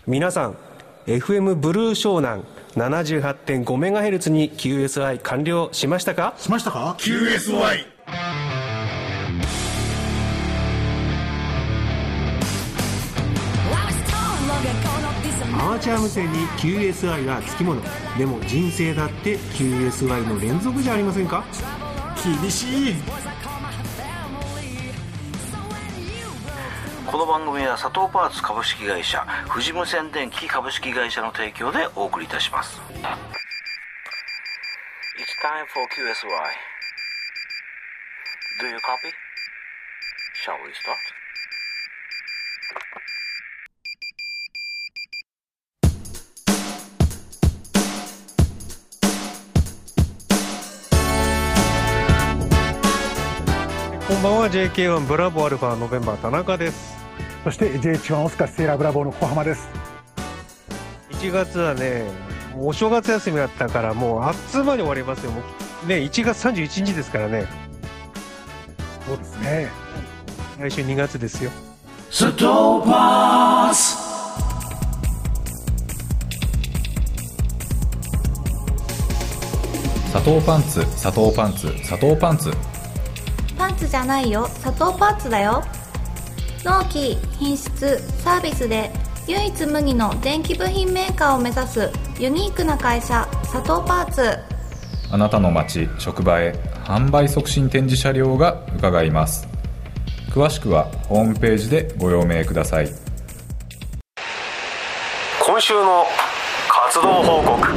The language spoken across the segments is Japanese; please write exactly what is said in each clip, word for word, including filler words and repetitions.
皆さん エフエム ブルー湘南 ななじゅうはちてんごメガヘルツ に キューエスアイ 完了しましたかしましたか キューエスアイ。 アマチュア無線に キューエスアイ はつきもの。でも人生だって キューエスアイ の連続じゃありませんか。 厳しい。 この番組は佐藤パーツ株式会社、富士無線電機株式会社の提供でお送りいたします。 It's time for キューエスアイ。 Do you copy? Shall we start? こんばんは。 ジェイケーワン ブラボーアルファノベンバー田中です。 そして ジェイエイチワン オスカーセーラーブラボーの小浜です。 いちがつはね、お正月休みだったからもうあっつまで終わりますよ。もうね、いちがつさんじゅういちにちですからね。 そうですね。 来週にがつですよ。 佐藤パーツ。 佐藤パンツ、佐藤パンツ、佐藤パンツ。 パンツじゃないよ、佐藤パンツだよ。納期、品質、サービスで唯一無二の電気部品メーカーを目指すユニークな会社、佐藤パーツ。 あなたの街、職場へ販売促進展示車両が伺います。詳しくはホームページでご用命ください。 今週の活動報告。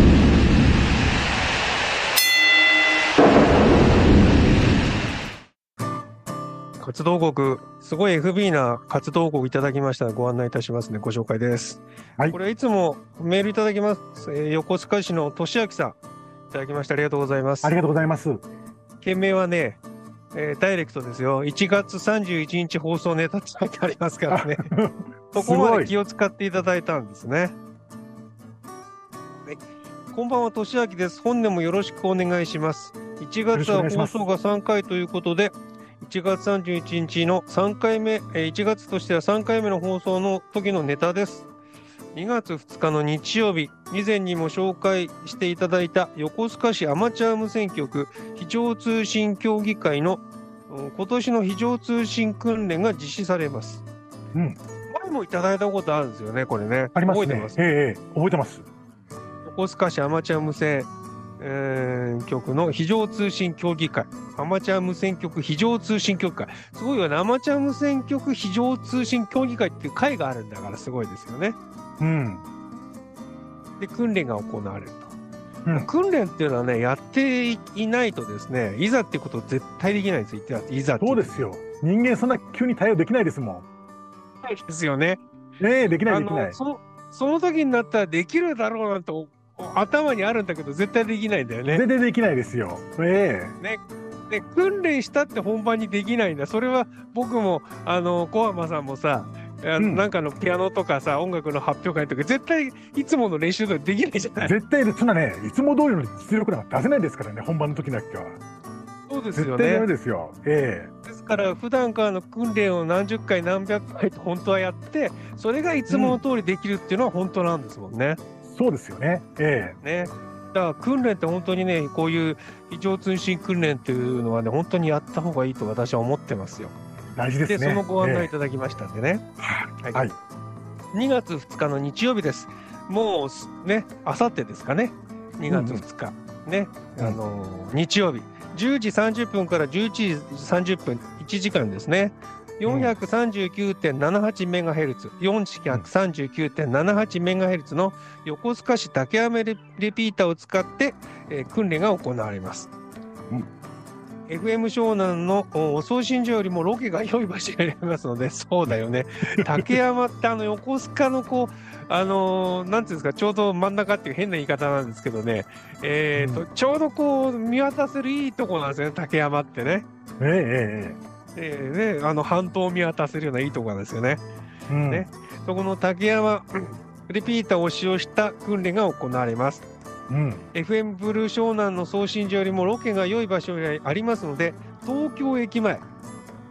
活動報告、すごい エフビー な活動報告いただきました。ご案内いたしますね。ご紹介です。はい、これはいつもメールいただきます。えー、横須賀市の俊明さん、いただきましてありがとうございます。 ありがとうございます。 件名はね、えー、ダイレクトですよ。いちがつさんじゅういちにち放送ネタって書いてありますからね。そこまで気を使っていただいたんですね。はい、こんばんは、俊明です。本年もよろしくお願いします。いちがつは放送がさんかいということで、いちがつさんじゅういちにちのさんかいめ、いちがつとしてはさんかいめの放送の時のネタです。にがつふつかの日曜日、以前にも紹介していただいた横須賀市アマチュア無線局非常通信協議会の今年の非常通信訓練が実施されます。うん、前もいただいたことあるんですよね、これね。 ありますね。 覚えてます。 ええ、覚えてます。 横須賀市アマチュア無線、えー、局の非常通信協議会、アマチュア無線局非常通信協議会、すごいよね。アマチュア無線局非常通信協議会っていう会があるんだからすごいですよね。うん。で、訓練が行われると。うん、訓練っていうのはね、やっていないとですね、いざっていうこと絶対できないんですよ。いざって。 そうですよ。人間そんな急に対応できないですもん。 ないですよね。 ええ、できないできない。 そその時になったらできるだろうなんて頭にあるんだけど絶対できないんだよね。 全然できないですよ。ええ。ね。で、訓練したって本番にできないんだ。それは僕も、あの、小浜さんもさ、うん、なんかのピアノとかさ、音楽の発表会とか絶対いつもの練習でできないじゃない。 絶対そんなね、いつも通りの実力なんか出せないですからね、本番の時だけは。 そうですよね。 絶対ダメですよ。ええ。ですから普段からの訓練を何十回何百回と本当はやって、それがいつもの通りできるっていうのは本当なんですもんね。 うん、そうですよね。ええ。ね。だから訓練って本当にね、こういう非常通信訓練っていうのはね、本当にやった方がいいと私は思ってますよ。 大事ですね。 で、そのご案内いただきましたんでね。 えー、はい。 にがつふつかの日曜日です。もうね、あさってですかね。にがつふつか、うん、ね、あのー、日曜日じゅうじさんじゅっぷんからじゅういちじさんじゅっぷん、いちじかんですね。よんひゃくさんじゅうきゅうてんななはちメガヘルツ、よんひゃくさんじゅうきゅうてんななはちメガヘルツの横須賀市竹山レピーターを使って、えー、訓練が行われます。うん、エフエム 湘南の送信所よりもロケが良い場所にありますので、そうだよね。竹山ってあの横須賀のこう、あのー、なんていうんですか、ちょうど真ん中っていう変な言い方なんですけどね、えーと、うん、ちょうどこう見渡せるいいとこなんですよね、竹山ってね。 えええええー、ね、あの半島を見渡せるようないいとこなんですよね。うん、ね、そこの竹山リピーターを使用した訓練が行われます。うん、エフエム ブルー湘南の送信所よりもロケが良い場所にありますので、東京駅前、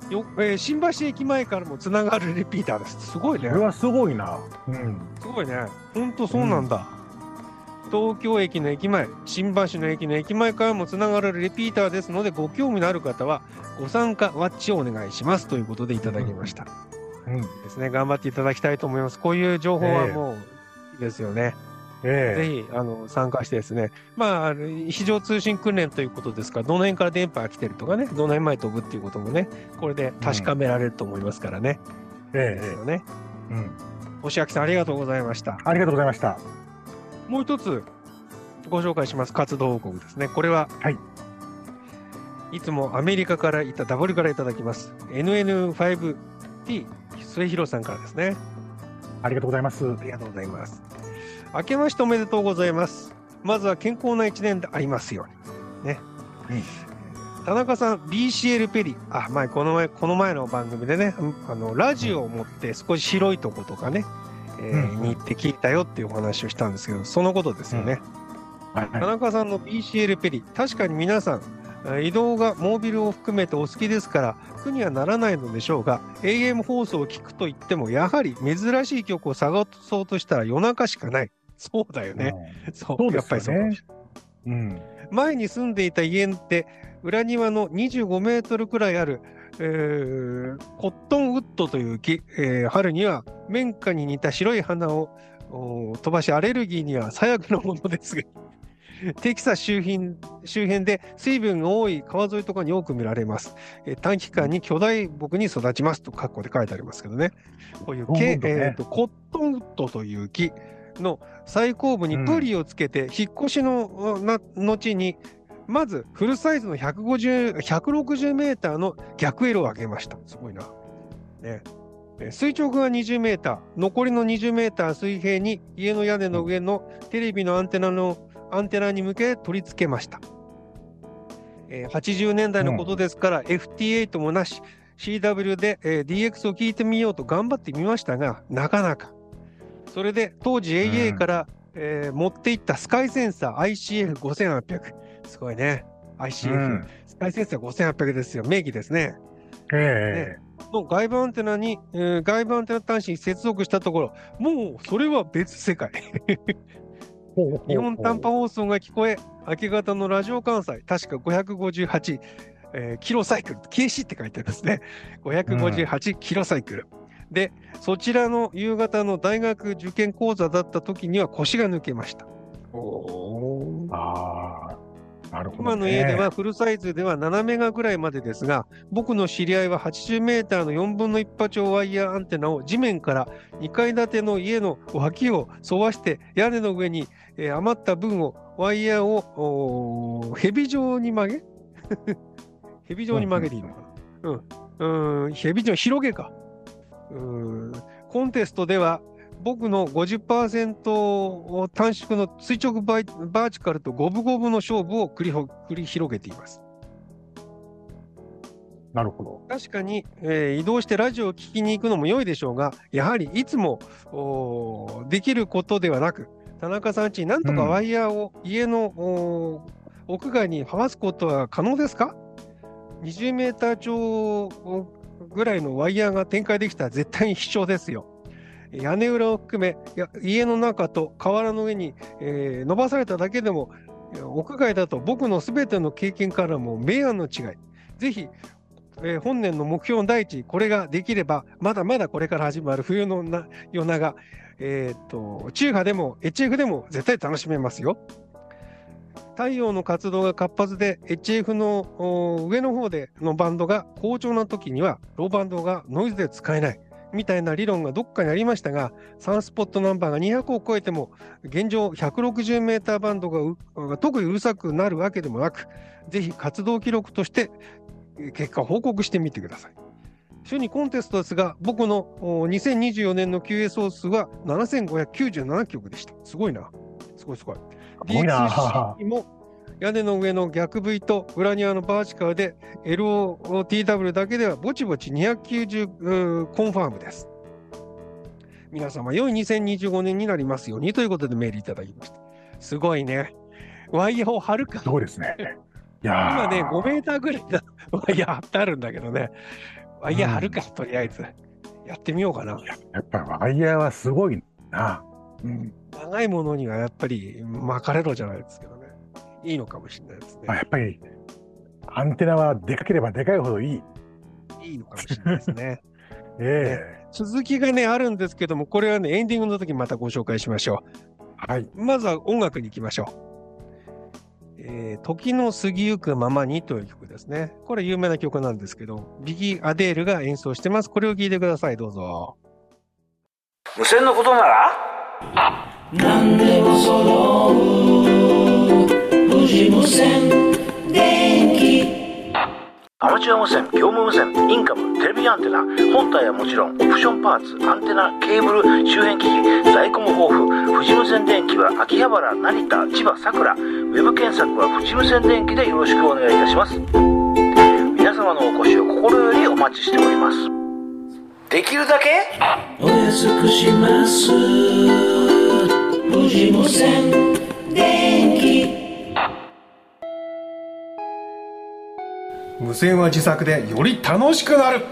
よ、えー新橋駅前からもつながるリピーターです。すごいね。 これはすごいな。うん。 すごいね。ほんとそうなんだ。東京駅の駅前、新橋の駅の駅前からもつながるリピーターですので、ご興味のある方はご参加ワッチをお願いしますということでいただきました。 うん。 ですね。頑張っていただきたいと思います。こういう情報はもういいですよね。 ええ。 ぜひあの参加してですね、まあ、あの非常通信訓練ということですから、どの辺から電波が来てるとかね、どの辺まで飛ぶっていうこともね、これで確かめられると思いますからね。 ええ。 ですよね。 うん。 星明さん、ありがとうございました。 ありがとうございました。 もう一つご紹介します。活動報告ですね。これは、 はい。 いつもアメリカからいた、ダブルからいただきます。エヌエヌファイブティー 末広さんからですね。 ありがとうございます。 ありがとうございます。明けましておめでとうございます。まずは健康な一年でありますように。ね。 うん。 田中さん、ビーシーエル ペリ。あ、前、この前、この前の番組でね、あの、ラジオを持って少し広いとことかね、えーうんに行って聞いたよっていうお話をしたんですけど、そのことですよね。 はい田中さんの ビーシーエル ペリ。確かに皆さん、えー移動がモービルを含めてお好きですから、苦にはならないのでしょうが、エーエム 放送を聞くと言っても、やはり珍しい曲を探そうとしたら夜中しかない。そうだよね。そう、 そうでやっぱりそうかもすよねしれない。 うん。 前に住んでいた家って裏庭のにじゅうごメートルくらいある、えーコットンウッドという木、えー春には綿花に似た白い花をお飛ばしアレルギーには最悪のものですがテキサス周辺周辺で水分が多い川沿いとかに多く見られます。えー短期間に巨大木に育ちますと括弧で書いてありますけどね。こういう木、 コットンウッドねえーとコットンウッドという木の最高部にプリをつけて、引っ越しのな後にまずフルサイズのひゃくごじゅう、ひゃくろくじゅうメーターの逆エロを上げました。すごいな。ね、え垂直がにじゅうメーター、残りのにじゅうメーター水平に家の屋根の上のテレビのアンテナのアンテナに向け取り付けました。えーはちじゅうねんだいのことですから、うん、エフティーエイト もなし、シーダブリュー で、えー、ディーエックス を聞いてみようと頑張ってみましたが、なかなか。それで当時 エーエー から、うんえー、持っていったスカイセンサー アイシーエフごせんはっぴゃく。すごいね。アイシーエフ。うん、スカイセンサーごせんはっぴゃくですよ。名義ですね。 ええね、の外部アンテナに、えー、外部アンテナ端子に接続したところ、もうそれは別世界。日本短波放送が聞こえ、明け方のラジオ関西、確かごひゃくごじゅうはち、えー、キロサイクル、ケーシー って書いてありますね。ごひゃくごじゅうはちキロサイクル。うんで、そちらの夕方の大学受験講座だった時には腰が抜けました。おああ、なるほど、ね。 今の家ではフルサイズではななメガぐらいまでですが、僕の知り合いははちじゅうメーターのよんぶんのいち波長ワイヤーアンテナを地面からにかい建ての家の脇を沿わして屋根の上に、えー、余った分をワイヤーを蛇状に曲げ蛇状に曲げていいのかな、うん、うん、蛇状に広げか。うーんコンテストでは僕の ごじゅっパーセント 短縮の垂直バイバーチカルと五分五分の勝負を繰り繰り広げています。 なるほど。 確かに、えー、移動してラジオを聞きに行くのも良いでしょうが、やはりいつもできることではなく、田中さんちなんとかワイヤーを家の、うん、屋外にはわすことは可能ですか？ にじゅうメーター超ぐらいのワイヤーが展開できたら絶対に貴重ですよ。屋根裏を含め家の中と河原の上に、えー、伸ばされただけでも屋外だと僕のすべての経験からも明暗の違い。ぜひ、えー、本年の目標の第一、これができればまだまだこれから始まる冬のな夜長、えー、と中波でも エイチエフ でも絶対楽しめますよ。太陽の活動が活発で エイチエフ の上の方でのバンドが好調な時にはローバンドがノイズで使えないみたいな理論がどっかにありましたが、サンスポットナンバーがにひゃくを超えても現状ひゃくろくじゅうメーターバンドが, が特にうるさくなるわけでもなく、ぜひ活動記録として結果を報告してみてください。主にコンテストですが、僕のにせんにじゅうよねんの キューエー 総数はななせんごひゃくきゅうじゅうななきょくでした。すごいな。すごいすごい。ディーエックスシー も屋根の上の逆 V と裏庭のバーチカルで エルオーティーダブリュー だけではぼちぼちにひゃくきゅうじゅうコンファームです。皆様良いにせんにじゅうごねんになりますようにということでメールいただきました。すごいね。ワイヤーを張るか。 そうですね。いや今ねごメーターぐらいのワイヤー張ってあるんだけどね。 ワイヤー張るか、とりあえず。やってみようかな。 ややっぱりワイヤーはすごいな。うん。 長いものにはやっぱり巻かれろじゃないですけどね。いいのかもしれないですね。 まあ、やっぱりアンテナはでかければでかいほどいい。 いいのかもしれないですね。 ええね、続きがね、あるんですけども、これはね、エンディングの時にまたご紹介しましょう。はい。 まずは音楽に行きましょう。えー、時の過ぎゆくままにという曲ですね。これ有名な曲なんですけど、ビギー・アデールが演奏してます。これを聴いてください、どうぞ。 無線のことなら何でも揃う富士無線電機。アマチュア無線、業務無線、インカム、テレビアンテナ、本体はもちろんオプションパーツ、アンテナ、ケーブル、周辺機器、在庫も豊富。富士無線電機は秋葉原、成田、千葉、佐倉。ウェブ検索は富士無線電機でよろしくお願いいたします。皆様のお越しを心よりお待ちしております。できるだけお安くします。富士無線電機。 無線は自作でより楽しくなる。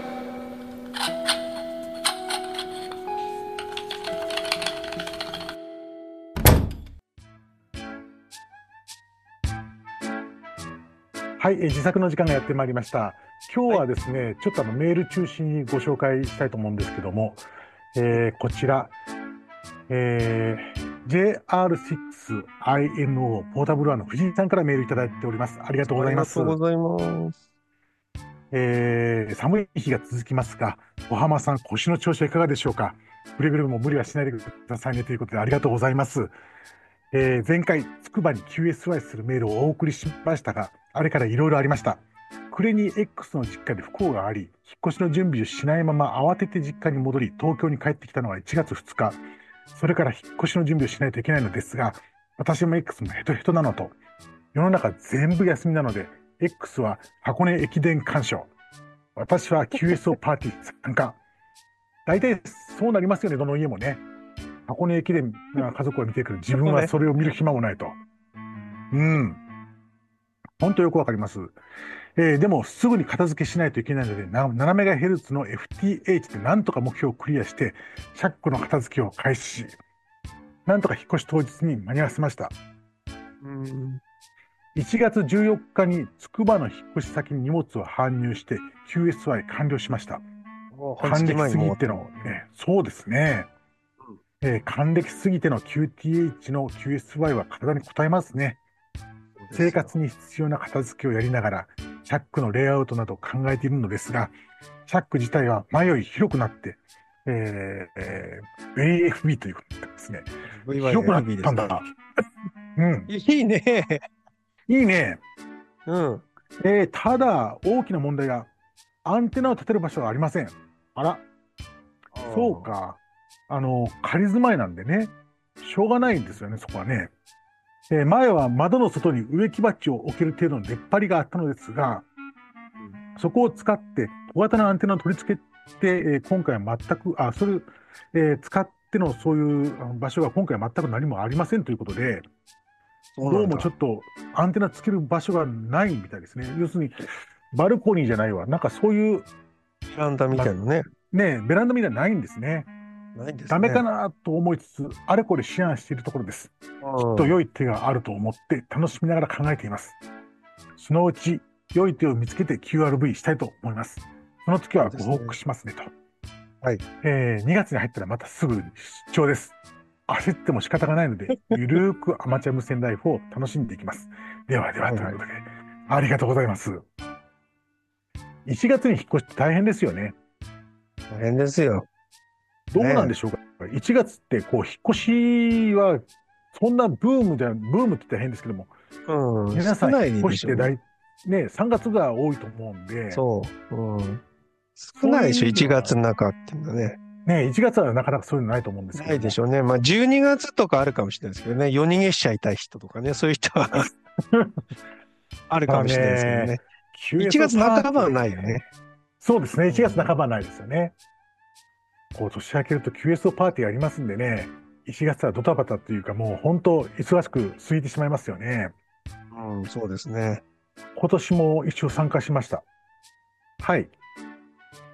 はい、え自作の時間がやってまいりました。今日はですね、はい、ちょっとあのメール中心にご紹介したいと思うんですけども、えー、こちら、えー、ジェイアールシックスアイエヌオー ポータブルワンの藤井さんからメールいただいております。ありがとうございます。 ありがとうございます。 えー、寒い日が続きますが、小浜さん、腰の調子はいかがでしょうか。くれぐれも無理はしないでくださいねということでありがとうございます。えー、前回、つくばに キューエスワイ するメールをお送りしましたが、あれからいろいろありました。暮れに X の実家で不幸があり、引っ越しの準備をしないまま慌てて実家に戻り、東京に帰ってきたのがいちがつふつか。それから引っ越しの準備をしないといけないのですが、私も X もヘトヘトなのと、世の中全部休みなので、X は箱根駅伝鑑賞。私は キューエスオー パーティー参加。大体そうなりますよね、どの家もね。箱根駅伝が家族は見てるけど、自分はそれを見る暇もないと。うん。本当よくわかります。えー、でも、すぐに片付けしないといけないので、なななメガヘルツの エフティーエイチ でなんとか目標をクリアして、シャックの片付けを開始し、なんとか引っ越し当日に間に合わせました。 うんいちがつじゅうよっかにつくばの引っ越し先に荷物を搬入して キューエスワイ 完了しました。還暦すぎての、ね、そうですね、うんえー、還暦すぎての キューティーエイチ の キューエスワイ は体に応えますね。生活に必要な片付けをやりながらシャックのレイアウトなどを考えているのですが、シャック自体は前より広くなって、えーえー、エーエフビー ということですね。広くなったんだ。うん、 いいね。 いいね。 うん。 えー、ただ、大きな問題が、アンテナを立てる場所がありません。あら。そうか。あの、仮住まいなんでね、しょうがないんですよね、そこはね。えー、前は窓の外に植木鉢を置ける程度の出っ張りがあったのですが、うん、そこを使って小型のアンテナを取り付けて、えー、今回は全く、あ、それ、えー、使ってのそういう場所が今回は全く何もありませんということで、どうもちょっとアンテナつける場所がないみたいですね。要するにバルコニーじゃないわ。なんかそういうベランダみたいなね。 ね、ベランダみたいなのないんですね。 ないんですね。 ダメかなと思いつつ、あれこれ思案しているところです。きっと良い手があると思って楽しみながら考えています。そのうち良い手を見つけて キューアールブイ したいと思います。その時はご報告しますねと。はい。えー、にがつに入ったらまたすぐ出張です。焦っても仕方がないので、ゆるーくアマチュア無線ライフを楽しんでいきます。ではでは、ということで、ありがとうございます。いちがつに引っ越しって大変ですよね。 大変ですよ。 どうなんでしょうか。ね、いちがつってこう引っ越しはそんなブームじゃブームって言ったら変ですけども、うん、皆さん引っ越して大ねさんがつが多いと思うんで、 そう、うん、少ないでしょいちがつの中っていうのはね。 ね、いちがつはなかなかそういうのないと思うんですけど。 ないでしょうね。まあじゅうにがつとかあるかもしれないですけどね。夜逃げしちゃいたい人とかね、そういう人はあるかもしれないですけどね。いちがつなかばはないよね。 そうですね。いちがつなかばはないですよね。こう年明けると キューエスオー パーティーありますんでね。いちがつはドタバタというかもう本当忙しく過ぎてしまいますよね。 うん、そうですね。 今年も一応参加しました。はい。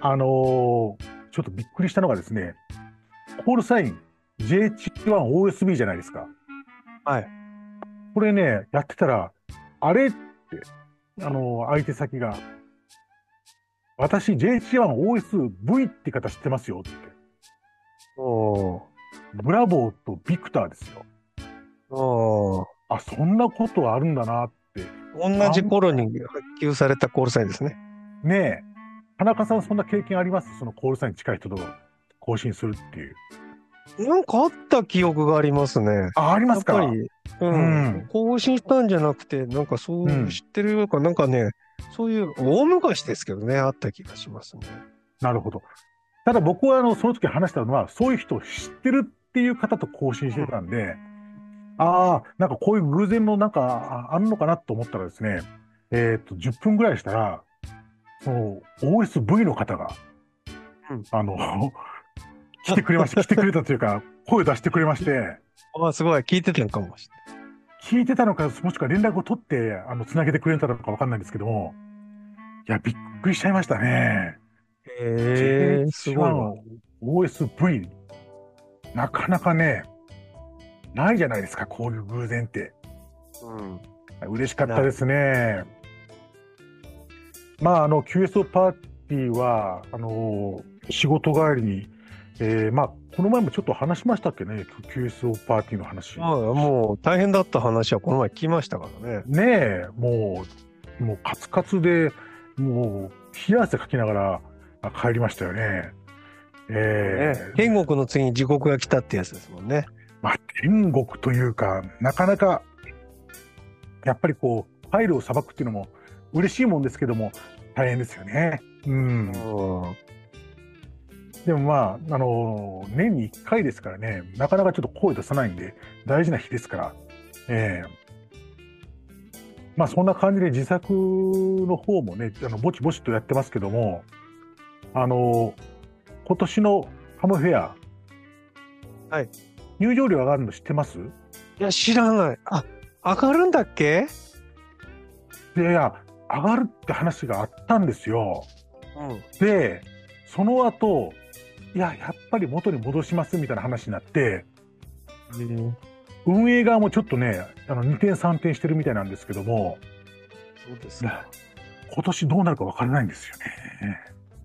あのー、ちょっとびっくりしたのがですね、コールサイン ジェイエイチワンオーエスビー じゃないですか。 はい。 これね、やってたら、あれって、あのー、相手先が、私 ジェイエイチワンオーエスブイ って方知ってますよって。 おー。 ブラボーとビクターですよ。 おー。 あ、そんなことあるんだなって。 同じ頃に発給されたコールサインですね。 ねえ。田中さん、そんな経験あります？そのコールサイン近い人と更新するっていう。 なんかあった記憶がありますね。 あ、ありますか？ やっぱり、うん。うん、更新したんじゃなくて、なんかそういう、知ってるか、うん、なんかね、そういう大昔ですけどね、あった気がしますね。 なるほど。ただ僕はあのその時話したのは、そういう人を知ってるっていう方と更新してたんで、うん、ああ、なんかこういう偶然もなんかあるのかなと思ったらですね、えっと、じゅっぷんぐらいしたら、その オーエスブイ の方が、うん、あの、来てくれました、来てくれたというか、声を出してくれまして。 ああ、すごい、聞いてたのかもしれない。 聞いてたのか、もしくは連絡を取って、あの、つなげてくれたのかわかんないんですけども、いや、びっくりしちゃいましたね。 へえ、すごいわ。 オーエスブイ、なかなかね、ないじゃないですか、こういう偶然って。うん。嬉しかったですね。まあ、あの、キューエスオー パーティーは、あの、仕事帰りに、えー、まあ、この前もちょっと話しましたっけね、キューエスオー パーティーの話。 ああ、もう大変だった話はこの前聞きましたからね。 ねえ、もう、もうカツカツで、もう、冷や汗かきながら帰りましたよね。 えー、ね、天国の次に地獄が来たってやつですもんね。 まあ、天国というか、なかなか、やっぱりこう、ファイルをさばくっていうのも嬉しいもんですけども、大変ですよね。うん。でもまあ、あのー、年にいっかいですからね、なかなかちょっと声出さないんで、大事な日ですから、えー、まあそんな感じで自作の方もね、あのぼちぼちとやってますけども、あのー、今年のハムフェア、 はい、 入場料上がるの知ってます？ いや、知らない。あ、上がるんだっけ？ いやいや、上がるって話があったんですよ。うん、で、その後、いや、やっぱり元に戻しますみたいな話になって、うん、運営側もちょっとね、あのにてんさんてんしてるみたいなんですけども、 そうですね、 今年どうなるか分からないんですよね。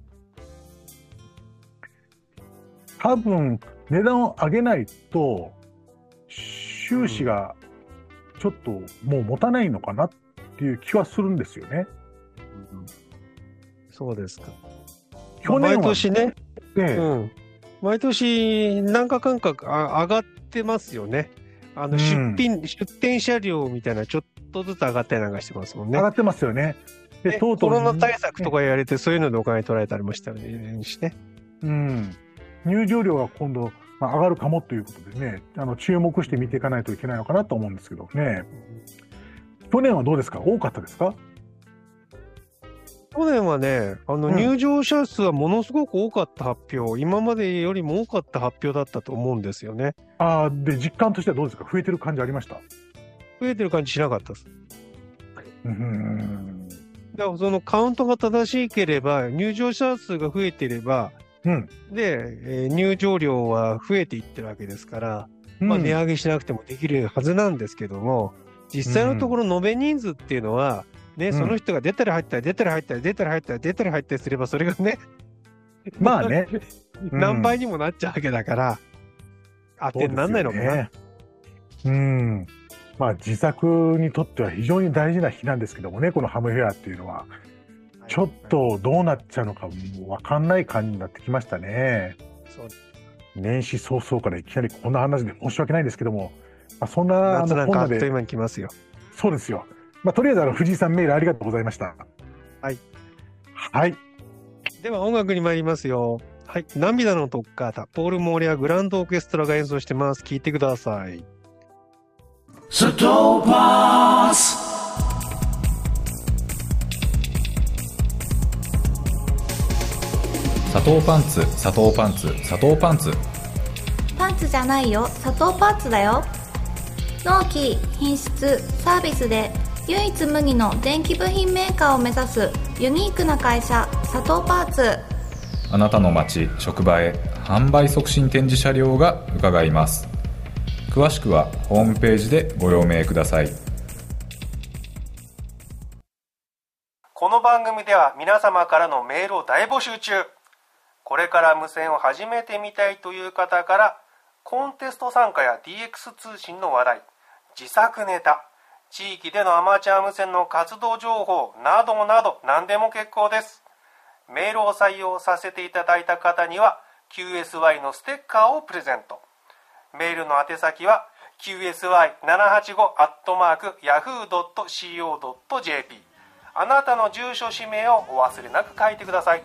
多分、値段を上げないと、収支がちょっともう持たないのかなっていう気はするんですよね。 うん、そうですか。 去年は毎年ね、 ね、 うん、毎年何かかんか上がってますよね。あの出品、うん、出店車両みたいなちょっとずつ上がったりなんかしてますもんね。 上がってますよね。 で、とうとうコロナ対策とかやれて、そういうのでお金取られたりもしたりしね。 うん。入場料が今度、まあ、上がるかもということでね、あの注目して見ていかないといけないのかなと思うんですけどね。去年はどうですか？多かったですか？ 去年はね、あの入場者数はものすごく多かった発表、うん、今までよりも多かった発表だったと思うんですよね。 ああ、で、実感としてはどうですか？増えてる感じありました？ 増えてる感じしなかったです。 うーん。 だからそのカウントが正しければ、入場者数が増えていれば、うん、で、えー、入場料は増えていってるわけですから、うん、まあ値上げしなくてもできるはずなんですけども、実際のところ延べ人数っていうのは、ね、その人が出たり入ったり出たり入ったり出たり入ったり出たり入ったりすれば、それがね、 まあね、 何倍にもなっちゃうわけだから、当てにならないのかな。 ね、うん。まあ自作にとっては非常に大事な日なんですけどもね、このハムフェアっていうのは。ちょっとどうなっちゃうのか分かんない感じになってきましたね。 そう年始早々からいきなりこんな話で申し訳ないんですけども、まあ、そんな夏なんかあっという間に来ますよ。 そうですよ。まあ、とりあえずあの藤井さんメールありがとうございました。 はい。 はい。 では音楽に参りますよ。はい。涙のトッカータ、ポール・モーリアグランドオーケストラが演奏してます。聴いてください。 ストーパース砂糖パンツ、砂糖パンツ、砂糖パンツ。 パンツじゃないよ、砂糖パンツだよ。納期、品質、サービスで唯一無二の電気部品メーカーを目指すユニークな会社、砂糖パーツ。 あなたの街職場へ販売促進展示車両が伺います。詳しくはホームページでご用命ください。 この番組では皆様からのメールを大募集中。これから無線を始めてみたいという方から、コンテスト参加や ディーエックス 通信の話題、自作ネタ、地域でのアマチュア無線の活動情報などなど何でも結構です。メールを採用させていただいた方には キューエスワイ のステッカーをプレゼント。メールの宛先は キューエスワイななはちご アットマーク ヤフー ドット シーオー ドット ジェーピー。 あなたの住所氏名をお忘れなく書いてください。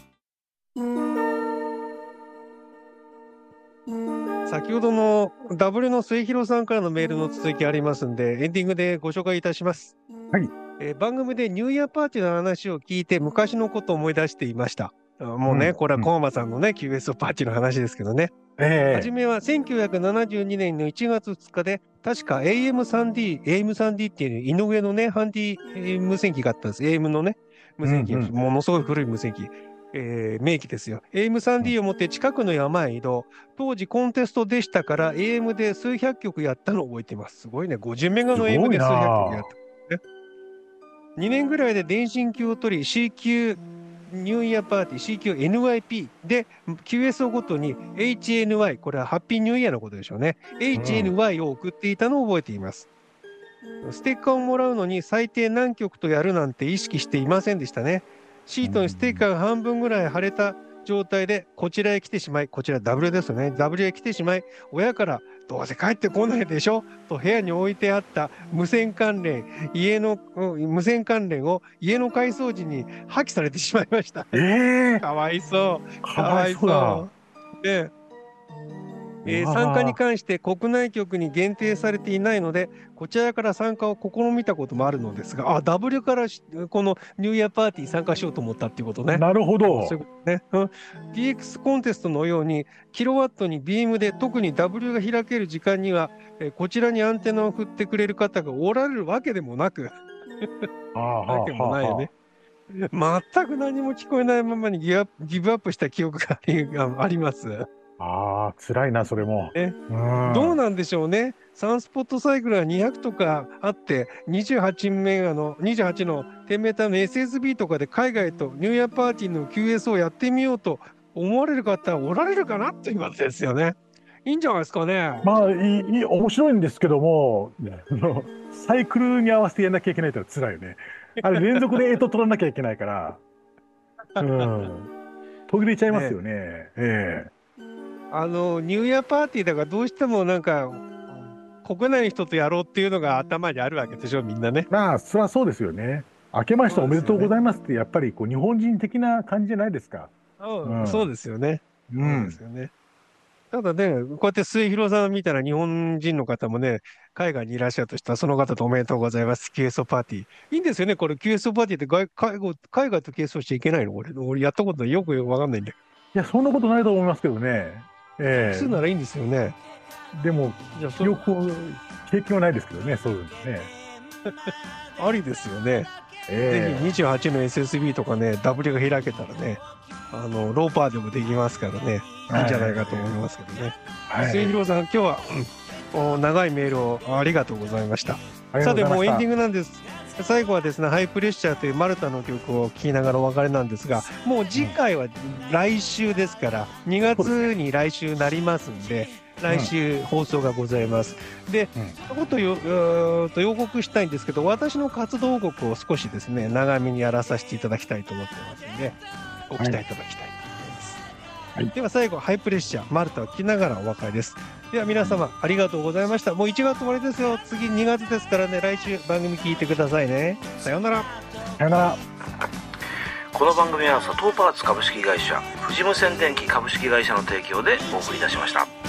先ほどの ダブリュー の末広さんからのメールの続きありますんで、エンディングでご紹介いたします。 はい。 えー番組でニューイヤーパーティーの話を聞いて昔のことを思い出していました。あもうね、 うんこれはコーマさんのね、キューエスオー パーティーの話ですけどね。 え初めはせんきゅうひゃくななじゅうにねんのいちがつふつかで、確か エーエムスリーディー、エーエムスリーディー っていう井上のね、ハンディえー無線機があったんです。エーエム のね、無線機、 うんうんものすごい古い無線機。えー名機ですよ。エーエムスリーディー を持って近くの山へ移動。当時コンテストでしたから エーエム で数百曲やったのを覚えています。すごいね。ごじゅうメガの エーエム で数百曲やった。ね、にねんぐらいで電信級を取り シー 級ニューイヤーパーティー シー 級 エヌワイピー で キューエスオー ごとに エイチエヌワイ、これはハッピーニューイヤーのことでしょうね。エイチエヌワイ を送っていたのを覚えています。ステッカーをもらうのに最低何曲とやるなんて意識していませんでしたね。シートにステッカーが半分ぐらい貼れた状態でこちらへ来てしまい、こちら ダブリュー ですよね。ダブリュー へ来てしまい、親からどうせ帰ってこないでしょと部屋に置いてあった無線関連、家の、うん無線関連を家の改装時に破棄されてしまいました。 ええかわいそう。 かわいそうだ。 で、えーうわー参加に関して国内局に限定されていないので、こちらから参加を試みたこともあるのですが、あ、ダブリュー からしこのニューイヤーパーティー参加しようと思ったっていうことね。 なるほどそういうことね。うん、ディーエックス コンテストのように、キロワットにビームで特に ダブリュー が開ける時間には、えーこちらにアンテナを振ってくれる方がおられるわけでもなく、 ああわけもないよね。全く何も聞こえないままにギブアップギブアップした記憶がありがあります。 ああ、辛いな、それも。 ねうんどうなんでしょうね。サンスポットサイクルがにひゃくとかあって、にじゅうはちメガの、にじゅうはちのじゅうメーターの エスエスビー とかで海外とニューイヤーパーティーの キューエス をやってみようと思われる方はおられるかなということですよね。いいんじゃないですかね。 まあ、いい、いい面白いんですけども、あのサイクルに合わせてやんなきゃいけないと辛いよね。あれ、連続でエイト取らなきゃいけないから、うん、途切れちゃいますよね。ええあの、ニューイヤーパーティーだからどうしてもなんか、国内の人とやろうっていうのが頭にあるわけでしょ、みんなね。 まあ、そりゃそうですよね。明けましておめでとうございますって、やっぱりこう日本人的な感じじゃないですか。 うんうんそうですよね。 うそうでんす。よね。ただね、こうやって末広さんみたいな日本人の方もね、海外にいらっしゃるとしたら、その方とおめでとうございます、キューエスオー パーティー。いいんですよね、これ、キューエスオー パーティーって外海外海外とケースをしちゃいけないの俺、俺やったことないよくわかんないんで。 いや、そんなことないと思いますけどね。え普通ならいいんですよね。 えでも、 じゃあ、そ記憶を、経験はないですけどね、そういうのね。 ありですよね。ぜえひにじゅうはちの エスエスビー とかね、ダブリュー が開けたらね、あの、ローパーでもできますからね、いいんじゃないかと思いますけどね。 え末広さん、今日は、うんお長いメールをありがとうございました。 ありがさて、 とうございましたもうエンディングなんです。最後はですね、ハイプレッシャーというマルタの曲を聴きながらお別れなんですが、もう次回は来週ですから、にがつに来週なりますんで、来週放送がございます。で、 うんちょっとようーんと予告したいんですけど、私の活動報告を少しですね、長めにやらさせていただきたいと思ってますので、ご期待いただきたいと思います。 はいでは最後、ハイプレッシャー、マルタを聴きながらお別れです。では皆様、ありがとうございました。もういちがつ終わりですよ。次にがつですからね、来週番組聞いてくださいね。さようなら。 さよなら。 この番組は佐藤パーツ株式会社富士無線電機株式会社の提供でお送りいたしました。